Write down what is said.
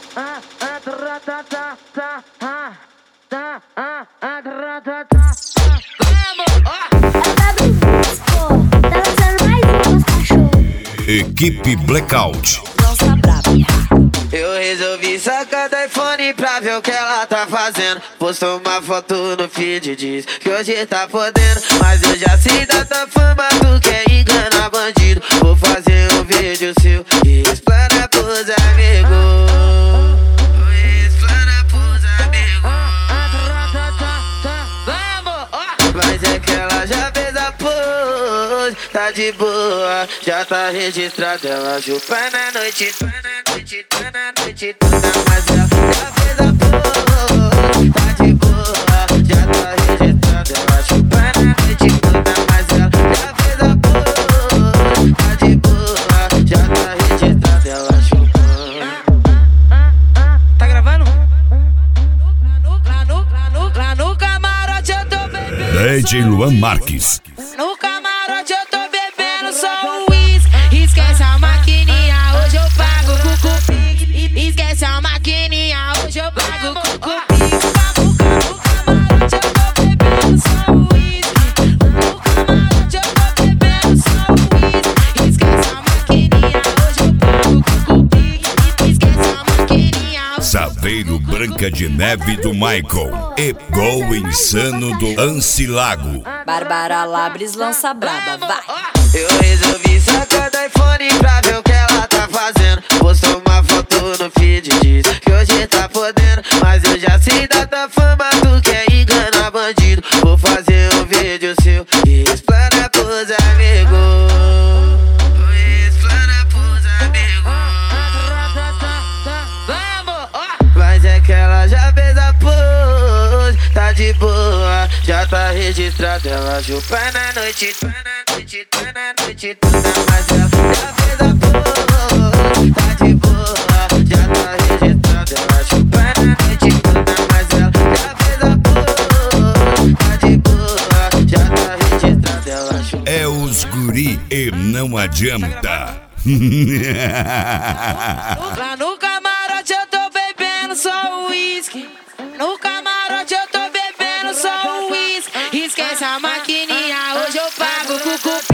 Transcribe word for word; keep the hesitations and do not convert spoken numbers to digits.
Equipe Blackout. Eu resolvi sacar do iPhone pra ver o que ela tá fazendo. Postou uma foto no feed, diz que hoje tá podendo. Mas eu já sei da tua fama, tu quer enganar bandido. Vou fazer um vídeo seu e explana pros amigos. Explana pros amigos. Mas é que ela já fez a pose, tá de boa, já tá registrada. Ela chupa na noite, na noite, na noite, mas ela já fez a pose, tá de boa, já tá registrada. Ela chupa na noite, mas ela já fez a pose, tá de boa, já tá registrada. Ela chupa. Tá gravando? Lá no, lá no, lá no camarote eu tô bebendo. D J Luan Marques. No camarote eu tô bebendo só um whisky. Esquece a maquininha, hoje eu pago com o Pix. Esquece a maquininha, hoje eu pago com o Pix. No camarote eu tô bebendo só um whisky. No camarote eu tô bebendo só um whisky. Esquece a maquininha, hoje eu pago com o Pix. Esquece a maquininha. Saveiro Branca de Neve do Michael e Gol Insano do Ancilago. Bárbara Labres lança braba, vai. Eu resolvi sacar do iPhone pra ver o que ela tá fazendo. Postou uma foto no feed, diz que hoje tá podendo. Mas eu já sei da tua fama, tu quer enganar bandido. Vou fazer um vídeo seu e explana pros amigos. Explana pros amigos. Mas é que ela já fez a pose, tá de boa, já tá registrada. Ela chupa na noite, na noite, na noite, mas ela já fez a pose, tá de boa, já tá registrada. Ela chupa na noite, mas ela já fez a pose, tá de boa, já tá registrada. Ela chupa. É os guri e não adianta. Lá no camarote eu tô bebendo só um whisky. No camarote eu tô bebendo só um whisky. Esquece a maquininha, hoje eu pago com o